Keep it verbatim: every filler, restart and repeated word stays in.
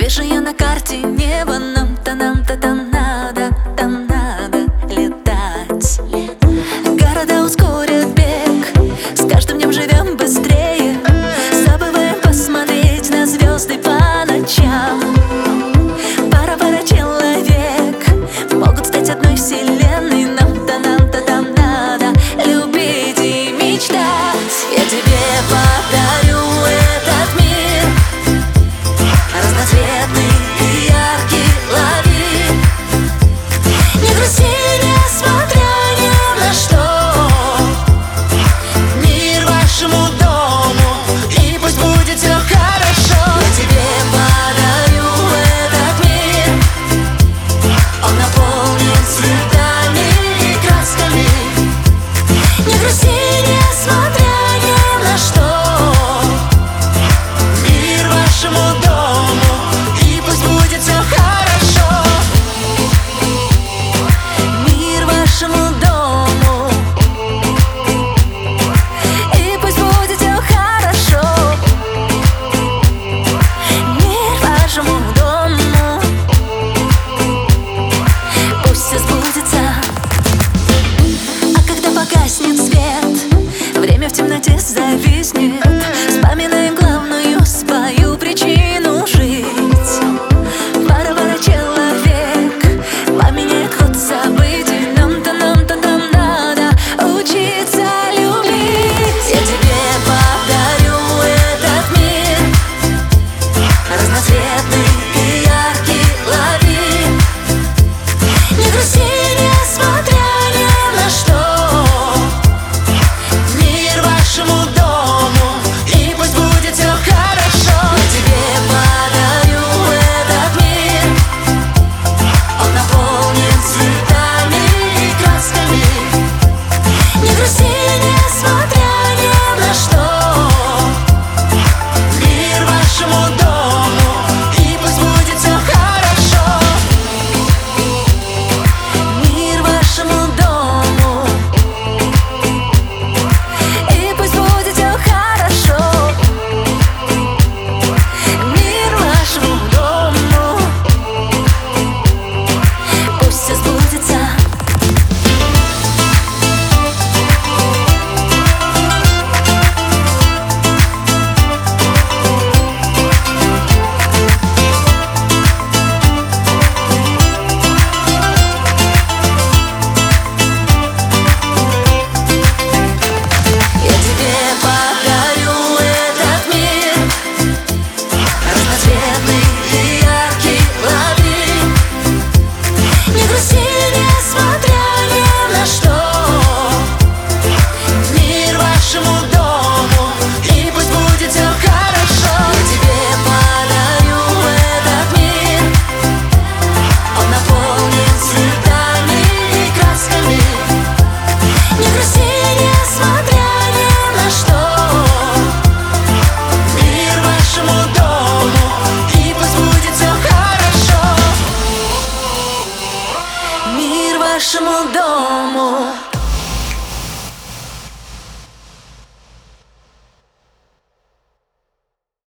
Вижу я на карте небо, нам-то, нам-то там надо, там надо летать. Города ускорят бег, с каждым днем живем быстрее, забываем посмотреть на звезды по ночам. Пара, пара, человек могут стать одной вселенной. Нам-то, нам-то там надо любить и мечтать. Я тебе подарю этот мир, разноцветный и яркий, лови. Не грусти, несмотря ни на что. Мир вашему дому, и пусть будет все хорошо. Я тебе подарю этот мир, он наполнен цветами и красками. Не грусти, несмотря ни на что. Мир вашему дому, и пусть будет все хорошо. Мир вашему дому, и пусть будет все хорошо. Мир вашему дому, пусть все сбудется. А когда погаснет свет, время в темноте зависнет, вспоминаем главную свою причину жить. Пара, пара, человек поменяет ход событий. Нам-то, нам-то там надо учиться любить. Я тебе подарю этот мир, разноцветный и яркий, лови. Не грусти, несмотря ни на что. Мир вашему дому, и пусть будет все хорошо. Я тебе подарю этот мир, он наполнен цветами и красками. Не грусти,